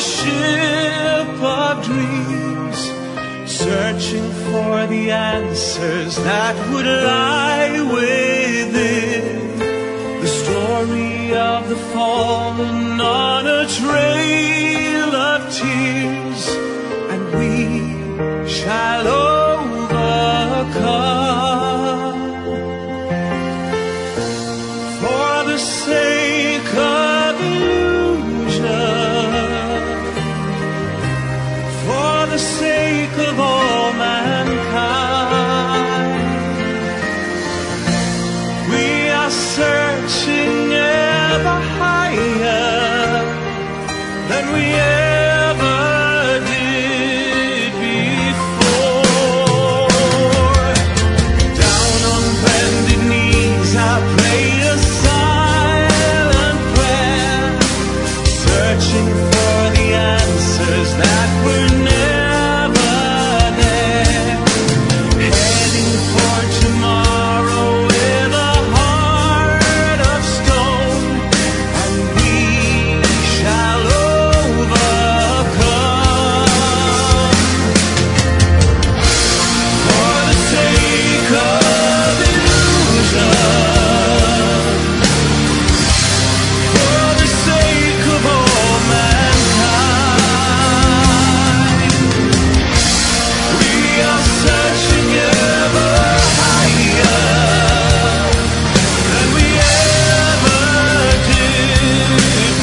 ship of dreams, searching for the answers that would lie within. The story of the fallen on a trail of tears, and we shall overcome. For the sake of illusion, for the sake of all mankind, we are searching ever higher than we ever did before. Down on bended knees, I pray a silent prayer, searching for the answers that were never there, heading for tomorrow with a heart of stone, and we shall overcome. For the sake of illusion, for the sake of all mankind, we are searching ever higher than we ever did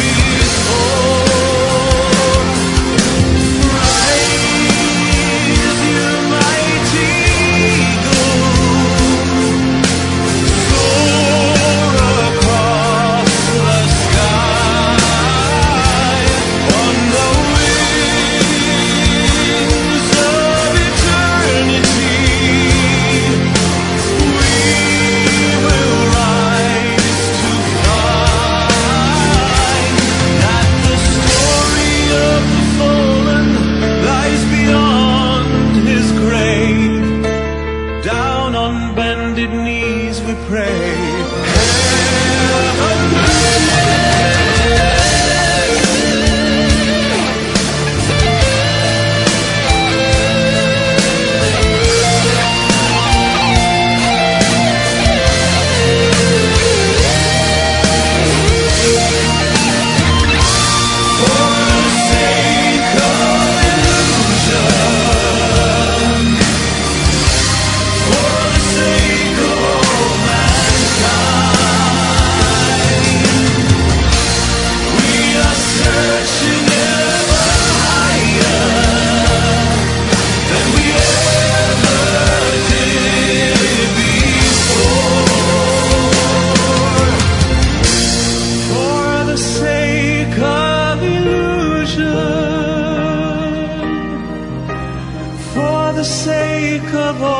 before. Rise, you mighty eagle, soar across the sky on the wings of eternity. We will rise to find that the story of the fallen lies beyond his grave. Down on bended knees we pray. For the sake of all